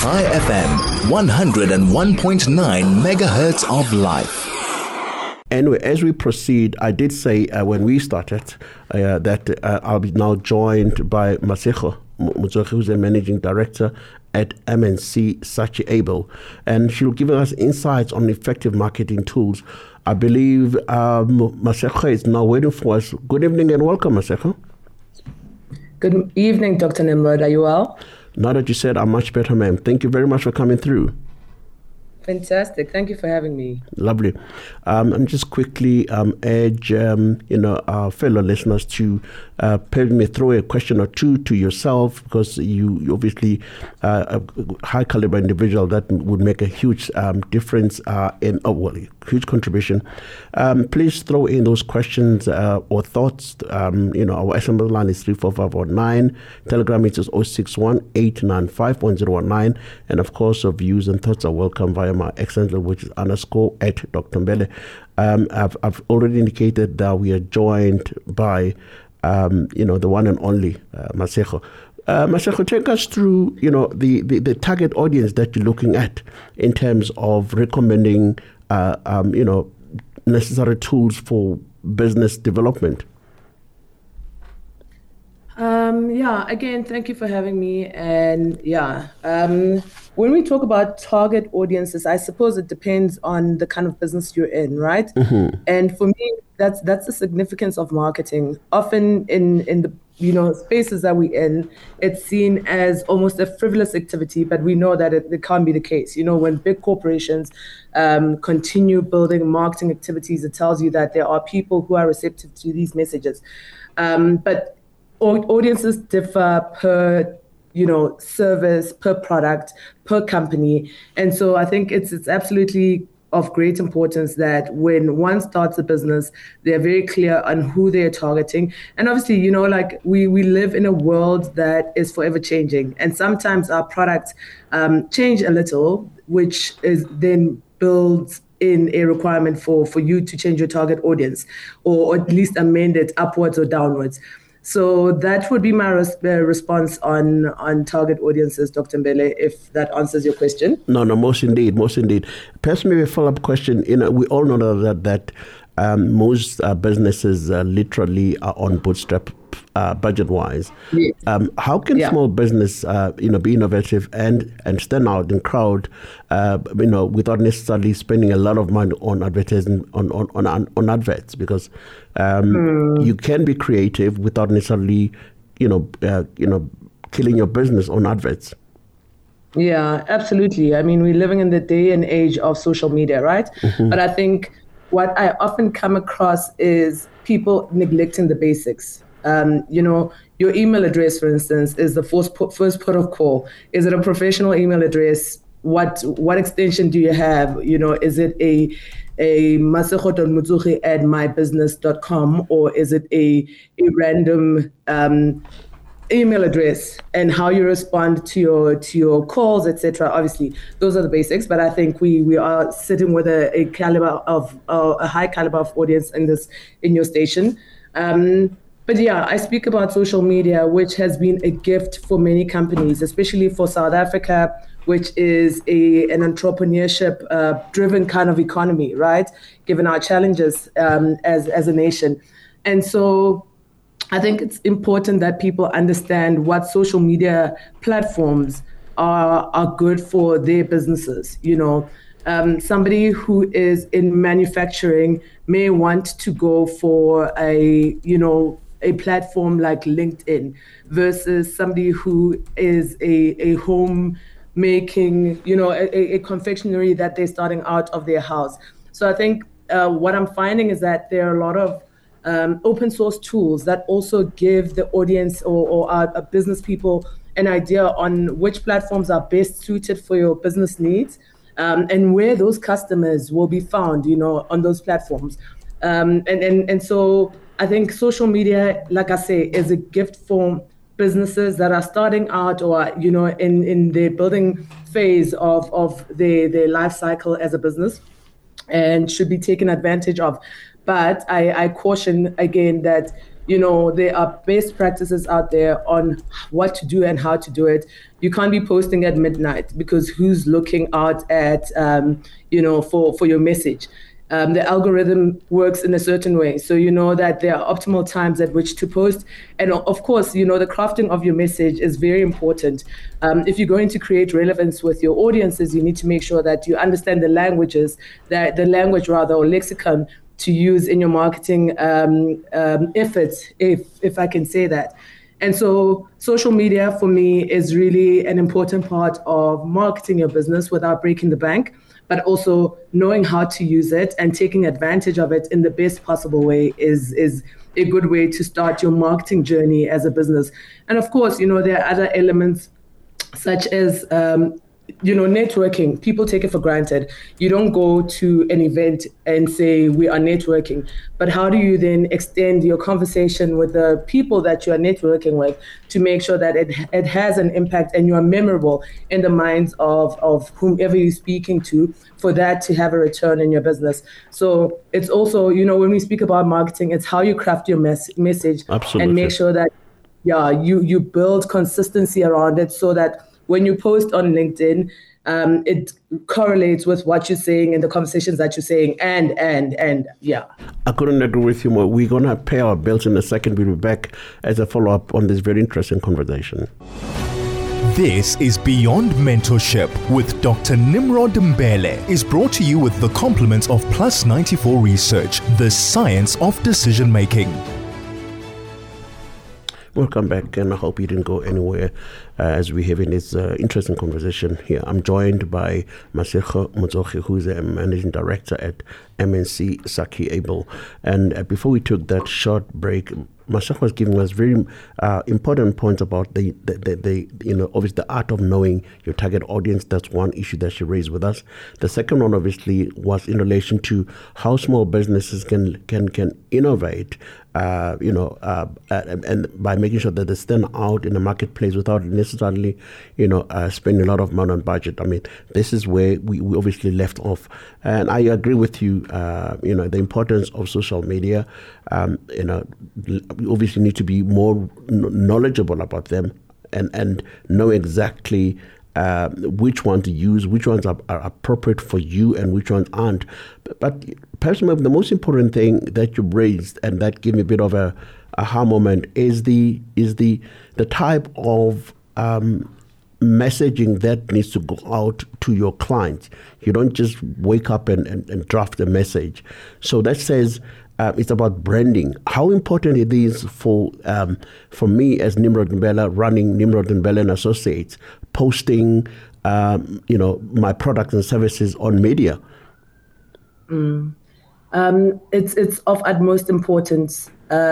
High FM, 101.9 megahertz of life. Anyway, as we proceed, I did say when we started that I'll be now joined by Masego Motsogi, who's a managing director at MNC Saatchi Abel, and she'll give us insights on effective marketing tools. I believe Masego is now waiting for us. Good evening and welcome, Masego. Good evening, Dr. Nimrod. Are you well? Now that you said, I'm much better, ma'am. Thank you very much for coming through. Fantastic. Thank you for having me. Lovely. And just quickly urge our fellow listeners to maybe throw a question or two to yourself, because you obviously a high caliber individual that would make a huge difference huge contribution. Please throw in those questions or thoughts. Our SMS line is 34519. Telegram is 061-895-1019. And of course, your views and thoughts are welcome via my excellent, which is _ at Dr. Mbele. I've already indicated that we are joined by the one and only Masego. Masego, take us through the target audience that you're looking at in terms of recommending necessary tools for business development. Again, thank you for having me. And when we talk about target audiences, I suppose it depends on the kind of business you're in, right? Mm-hmm. And for me, that's the significance of marketing. Often in the spaces that we're in, it's seen as almost a frivolous activity, but we know that it can't be the case. When big corporations continue building marketing activities, it tells you that there are people who are receptive to these messages. But audiences differ per service, per product, per company. And so I think it's absolutely of great importance that when one starts a business, they're very clear on who they're targeting. And obviously, we live in a world that is forever changing. And sometimes our products change a little, which is then builds in a requirement for you to change your target audience, or at least amend it upwards or downwards. So that would be my response on target audiences, Dr. Mbele, if that answers your question. No, most indeed. Perhaps maybe a follow-up question. We all know that most businesses literally are on bootstrap budget-wise. Yes. How can small business, be innovative and stand out in crowd, without necessarily spending a lot of money on advertising on adverts? Because you can be creative without necessarily, killing your business on adverts. Yeah, absolutely. I mean, we're living in the day and age of social media, right? Mm-hmm. But I think what I often come across is people neglecting the basics. Your email address, for instance, is the first port of call. Is it a professional email address? What extension do you have? Is it a masego.motsogi@mybusiness.com, or is it a random email address? And how you respond to your calls, etc. Obviously, those are the basics. But I think we are sitting with a high caliber of audience in your station. But I speak about social media, which has been a gift for many companies, especially for South Africa, which is an entrepreneurship driven kind of economy, right? Given our challenges as a nation. And so I think it's important that people understand what social media platforms are good for their businesses. Somebody who is in manufacturing may want to go for a platform like LinkedIn versus somebody who is a home making, a confectionery that they're starting out of their house. So I think what I'm finding is that there are a lot of open source tools that also give the audience or our business people an idea on which platforms are best suited for your business needs, and where those customers will be found, on those platforms. And so I think social media, like I say, is a gift for businesses that are starting out or, in the building phase of their life cycle as a business, and should be taken advantage of. But I caution again that, there are best practices out there on what to do and how to do it. You can't be posting at midnight because who's looking out at, for your message? The algorithm works in a certain way. So you know that there are optimal times at which to post. And of course, the crafting of your message is very important. If you're going to create relevance with your audiences, you need to make sure that you understand the language or lexicon to use in your marketing efforts, if I can say that. And so social media for me is really an important part of marketing your business without breaking the bank, but also knowing how to use it and taking advantage of it in the best possible way is a good way to start your marketing journey as a business. And of course, there are other elements such as networking. People take it for granted. You don't go to an event and say we are networking, but how do you then extend your conversation with the people that you are networking with to make sure that it has an impact and you are memorable in the minds of whomever you're speaking to, for that to have a return in your business. So it's also, when we speak about marketing, it's how you craft your message. Absolutely. And make sure that you build consistency around it so that when you post on LinkedIn, it correlates with what you're saying and the conversations that you're saying, and yeah. I couldn't agree with you more. We're going to pay our bills in a second. We'll be back as a follow-up on this very interesting conversation. This is Beyond Mentorship with Dr. Nimrod Mbele, is brought to you with the compliments of Plus 94 Research, the science of decision making. Welcome back, and I hope you didn't go anywhere as we're having this interesting conversation here. I'm joined by Masego Motsogi, who's a managing director at MNC Saki Able. And before we took that short break, Masego was giving us very important points about the obviously the art of knowing your target audience. That's one issue that she raised with us. The second one, obviously, was in relation to how small businesses can innovate, and by making sure that they stand out in the marketplace without necessarily, spending a lot of money on budget. I mean, this is where we obviously left off. And I agree with you, the importance of social media. We obviously need to be more knowledgeable about them and know exactly which one to use, which ones are appropriate for you and which ones aren't. But perhaps the most important thing that you raised and that gave me a bit of a aha moment is the type of messaging that needs to go out to your clients. You don't just wake up and draft a message. So that says it's about branding. How important it is for me as Nimrod Mbele, running Nimrod Mbele and Associates, posting my products and services on media. It's of utmost importance.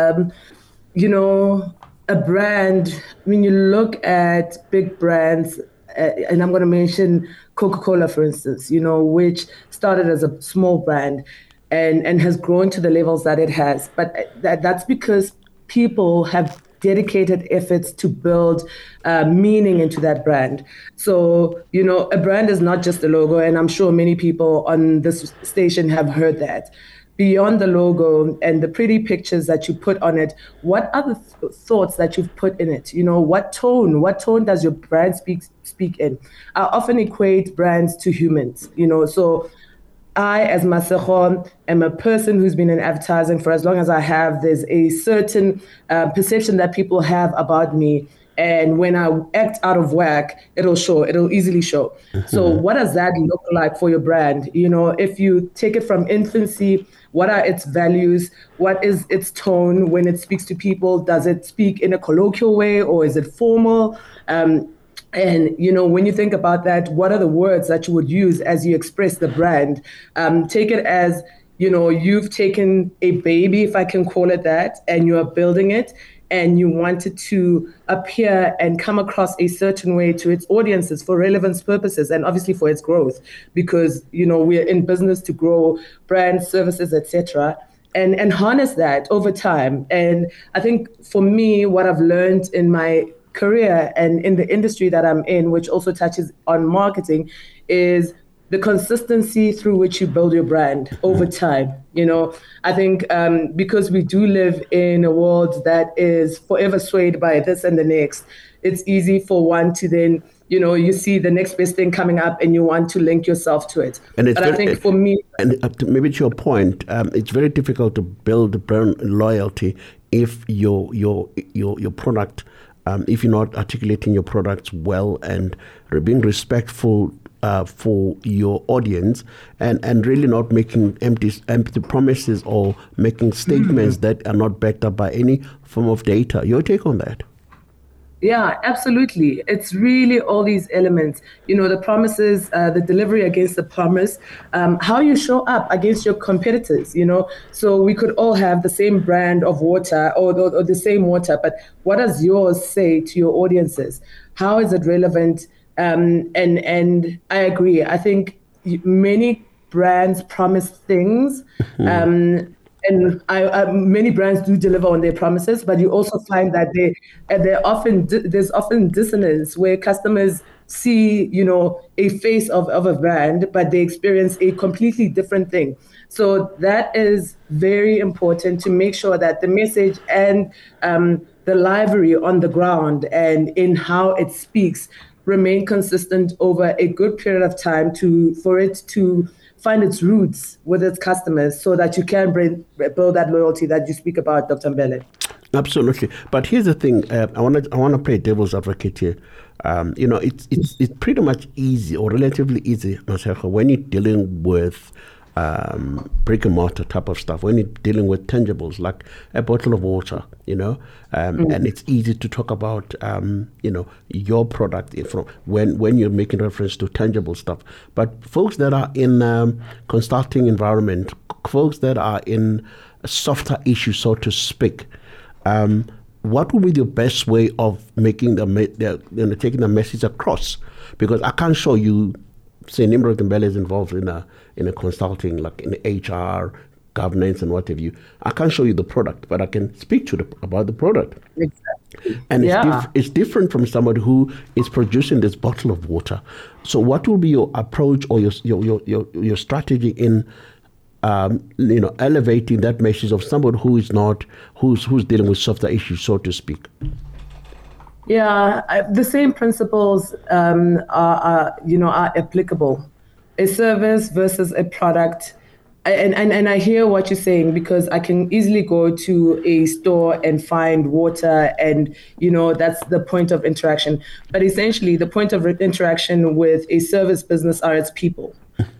A brand, when you look at big brands, and I'm going to mention Coca-Cola, for instance, which started as a small brand and has grown to the levels that it has. But that's because people have dedicated efforts to build meaning into that brand. So, a brand is not just a logo, and I'm sure many people on this station have heard that. Beyond the logo and the pretty pictures that you put on it, what are the thoughts that you've put in it? What tone does your brand speak in? I often equate brands to humans, so I, as Masego, am a person who's been in advertising for as long as I have. There's a certain perception that people have about me. And when I act out of whack, it'll easily show. Mm-hmm. So what does that look like for your brand? If you take it from infancy, what are its values? What is its tone when it speaks to people? Does it speak in a colloquial way or is it formal? And, when you think about that, what are the words that you would use as you express the brand? Take it as, you've taken a baby, if I can call it that, and you are building it, and you want it to appear and come across a certain way to its audiences for relevance purposes and obviously for its growth, because, we're in business to grow brands, services, etc., and harness that over time. And I think for me, what I've learned in my career and in the industry that I'm in, which also touches on marketing, is the consistency through which you build your brand over time. I think because we do live in a world that is forever swayed by this and the next, it's easy for one to then, you see the next best thing coming up and you want to link yourself to it. But I think for me... And maybe to your point, it's very difficult to build brand loyalty if your product, if you're not articulating your products well and being respectful for your audience and really not making empty promises or making statements that are not backed up by any form of data. Your take on that? Yeah, absolutely. It's really all these elements, the promises, the delivery against the promise, how you show up against your competitors, So we could all have the same brand of water or the same water, but what does yours say to your audiences? How is it relevant? And I agree. I think many brands promise things, and many brands do deliver on their promises. But you also find that there's often dissonance where customers see, a face of a brand, but they experience a completely different thing. So that is very important to make sure that the message and the livery on the ground and in how it speaks remain consistent over a good period of time for it to find its roots with its customers so that you can build that loyalty that you speak about, Dr. Mbele. Absolutely. But here's the thing. I want to play devil's advocate here. It's pretty much easy or relatively easy, when you're dealing with brick and mortar type of stuff, when you're dealing with tangibles like a bottle of water, and it's easy to talk about, your product when you're making reference to tangible stuff. But folks that are in consulting environment, folks that are in softer issues, so to speak, what would be the best way of making taking the message across? Because I can't show you, say, Nimrod Mbele is involved in a consulting, like in HR, governance, and what have you. I can't show you the product, but I can speak to about the product. Exactly. And it's different from somebody who is producing this bottle of water. So, what will be your approach or your strategy in elevating that message of somebody who's dealing with softer issues, so to speak? Yeah, the same principles are applicable. A service versus a product. And I hear what you're saying, because I can easily go to a store and find water and, that's the point of interaction. But essentially, the point of interaction with a service business are its people.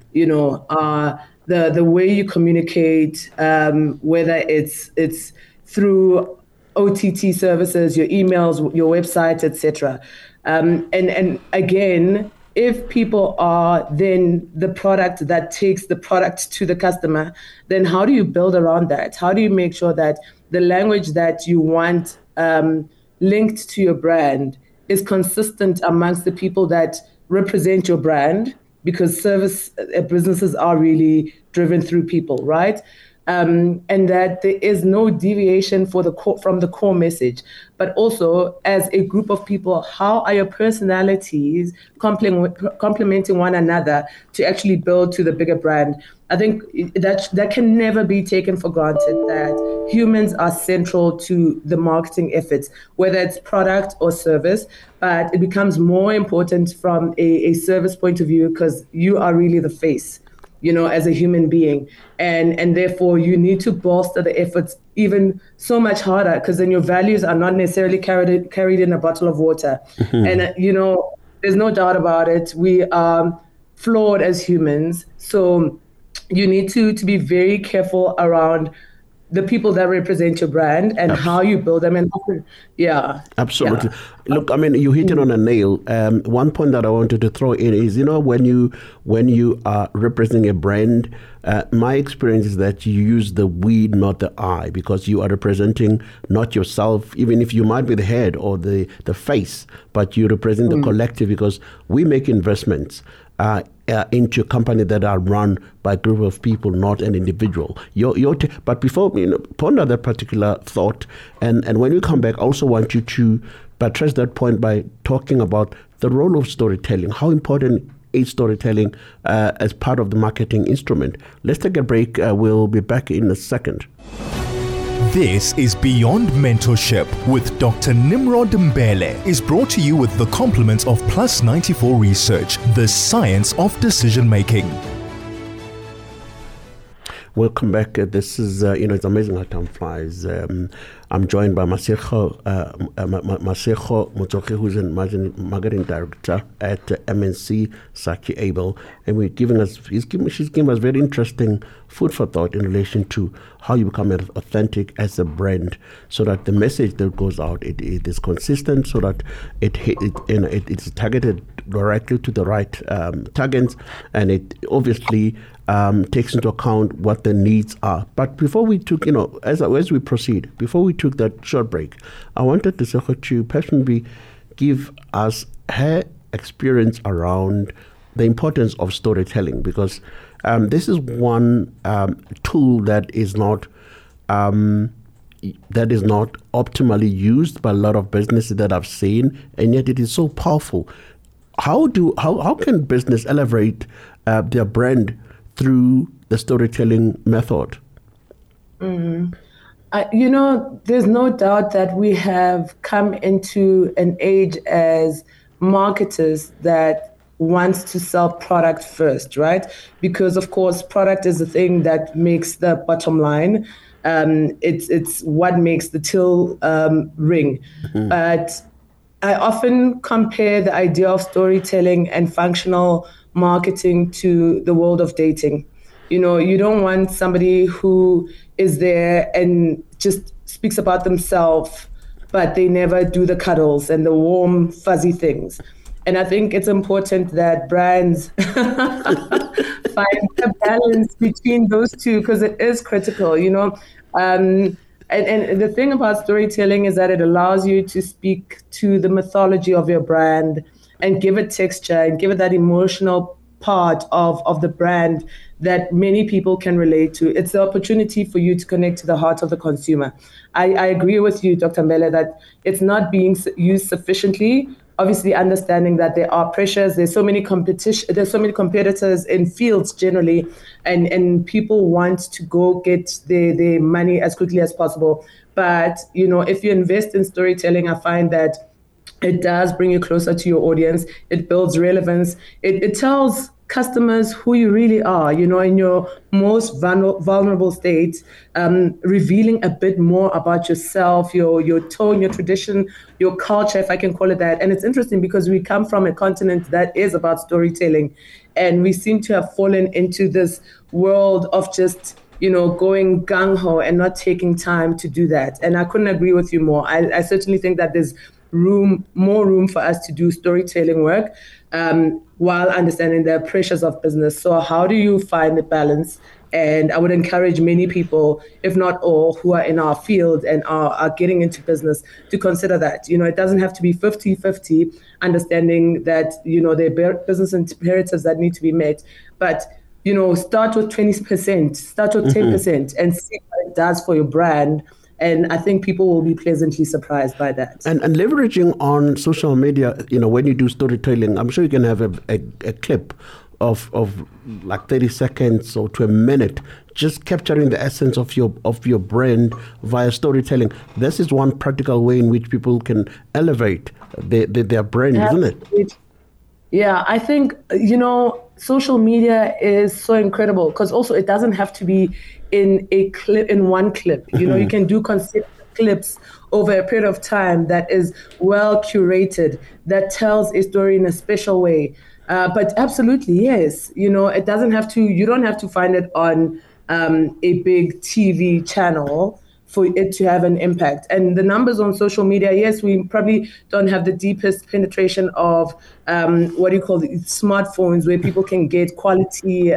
The way you communicate, whether it's through OTT services, your emails, your website, etc. And again, if people are then the product that takes the product to the customer, then how do you build around that? How do you make sure that the language that you want linked to your brand is consistent amongst the people that represent your brand? Because service businesses are really driven through people, right? And that there is no deviation from the core message. But also, as a group of people, how are your personalities complementing one another to actually build to the bigger brand? I think that can never be taken for granted, that humans are central to the marketing efforts, whether it's product or service. But it becomes more important from a service point of view, because you are really the face, as a human being. And therefore, you need to bolster the efforts even so much harder, because then your values are not necessarily carried in a bottle of water. Mm-hmm. And, there's no doubt about it. We are flawed as humans. So you need to be very careful around the people that represent your brand and how you build them. And absolutely. Yeah. Look, I mean, you hit it on a nail. One point that I wanted to throw in is, when you are representing a brand, my experience is that you use the we, not the I, because you are representing not yourself, even if you might be the head or the face, but you represent the collective, because we make investments into a company that are run by a group of people, not an individual. But before, ponder that particular thought, and when we come back, I also want you to buttress that point by talking about the role of storytelling. How important storytelling as part of the marketing instrument. Let's take a break. We'll be back in a second. This is Beyond Mentorship with Dr. Nimrod Mbele. Is brought to you with the compliments of Plus 94 Research, the science of decision making. Welcome back. This is, it's amazing how time flies. I'm joined by Masego Motsoge, who's a marketing director at MNC Saatchi Abel, and she's giving us very interesting food for thought in relation to how you become authentic as a brand, so that the message that goes out it is consistent, so that it's targeted directly to the right targets, and it obviously takes into account what the needs are. But before we took, as we proceed, before we took that short break, I wanted to say to personally give us her experience around the importance of storytelling, because this is one tool that is not optimally used by a lot of businesses that I've seen, and yet it is so powerful. How can business elevate their brand through the storytelling method? There's no doubt that we have come into an age as marketers that wants to sell product first, right? Because of course, product is the thing that makes the bottom line. It's what makes the till ring. Mm-hmm. But I often compare the idea of storytelling and functional marketing to the world of dating. You don't want somebody who is there and just speaks about themselves, but they never do the cuddles and the warm, fuzzy things. And I think it's important that brands find a balance between those two, because it is critical, And the thing about storytelling is that it allows you to speak to the mythology of your brand and give it texture and give it that emotional part of the brand that many people can relate to. It's the opportunity for you to connect to the heart of the consumer. I agree with you, Dr. Mbele, that it's not being used sufficiently. Obviously, understanding that there are pressures, there's so many competitors in fields generally, and people want to go get their money as quickly as possible. But if you invest in storytelling, I find that it does bring you closer to your audience. It builds relevance. It tells customers who you really are, in your most vulnerable state, revealing a bit more about yourself, your tone, your tradition, your culture, if I can call it that. And it's interesting because we come from a continent that is about storytelling, and we seem to have fallen into this world of just going gung-ho and not taking time to do that. And I couldn't agree with you more. I certainly think that there's more room for us to do storytelling work while understanding the pressures of business. So how do you find the balance? And I would encourage many people, if not all, who are in our field and are getting into business to consider that. It doesn't have to be 50-50, understanding that, there are business imperatives that need to be met. But, start with 20%, start with 10% and see what it does for your brand. And I think people will be pleasantly surprised by that. And leveraging on social media, when you do storytelling, I'm sure you can have a clip of like 30 seconds or to a minute, just capturing the essence of your brand via storytelling. This is one practical way in which people can elevate their brand, isn't it? Yeah, I think, social media is so incredible because also it doesn't have to be in one clip. You can do consecutive clips over a period of time that is well curated, that tells a story in a special way. But absolutely, yes. It doesn't have to, you don't have to find it on a big TV channel for it to have an impact. And the numbers on social media, yes, we probably don't have the deepest penetration of smartphones where people can get quality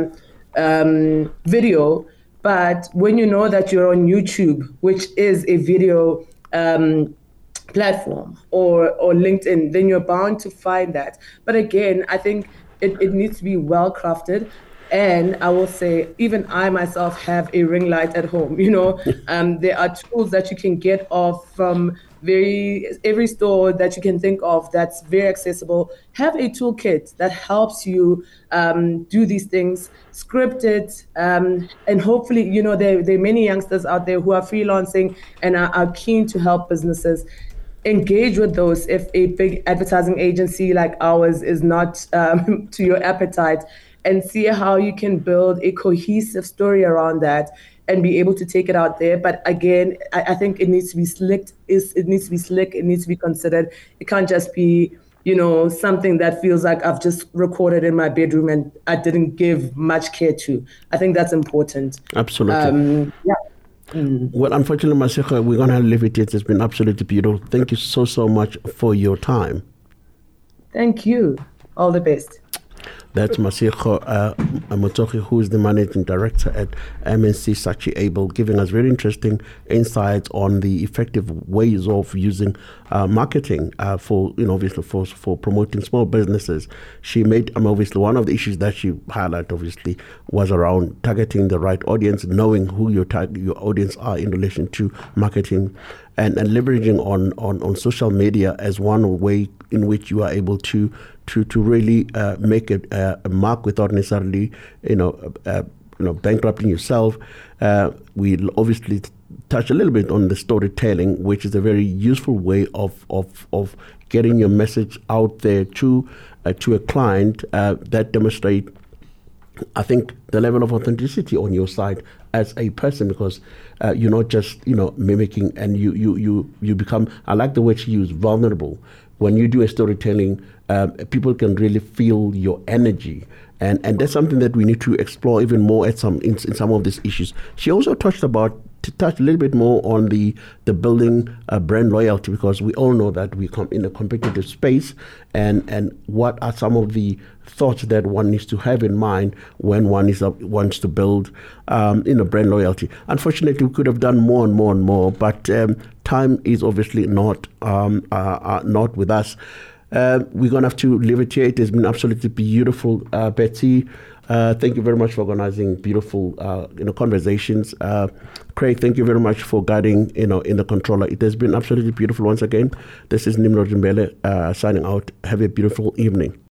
video. But when you know that you're on YouTube, which is a video platform, or LinkedIn, then you're bound to find that. But again, I think it needs to be well crafted. And I will say, even I myself have a ring light at home. There are tools that you can get off from every store that you can think of that's very accessible, have a toolkit that helps you do these things, script it, and hopefully, there are many youngsters out there who are freelancing and are keen to help businesses. Engage with those. If a big advertising agency like ours is not to your appetite, and see how you can build a cohesive story around that and be able to take it out there. But again, I think it needs to be slick. It needs to be slick. It needs to be considered. It can't just be, something that feels like I've just recorded in my bedroom and I didn't give much care to. I think that's important. Absolutely. Yeah. Well, unfortunately, Masego, we're going to leave it. It's been absolutely beautiful. Thank you so much for your time. Thank you. All the best. That's Masego Motoki, who is the managing director at MNC Saatchi Able, giving us very interesting insights on the effective ways of using marketing for promoting small businesses. She made obviously one of the issues that she highlighted obviously was around targeting the right audience, knowing who your audience are in relation to marketing, and leveraging on social media as one way in which you are able to really make a mark without necessarily bankrupting yourself. We obviously touch a little bit on the storytelling, which is a very useful way of getting your message out there to a client that demonstrate, I think, the level of authenticity on your side as a person, because you're not just mimicking, and you become, I like the word she used, vulnerable. When you do a storytelling, people can really feel your energy, and that's something that we need to explore even more in some of these issues. She also touched a little bit more on the building brand loyalty, because we all know that we come in a competitive space, and what are some of the thoughts that one needs to have in mind when one wants to build brand loyalty. Unfortunately, we could have done more and more, but time is obviously not with us. We're going to have to leave it here. It has been absolutely beautiful, Betsy. Thank you very much for organizing beautiful conversations. Craig, thank you very much for guiding in the controller. It has been absolutely beautiful once again. This is Nimrod Mbele signing out. Have a beautiful evening.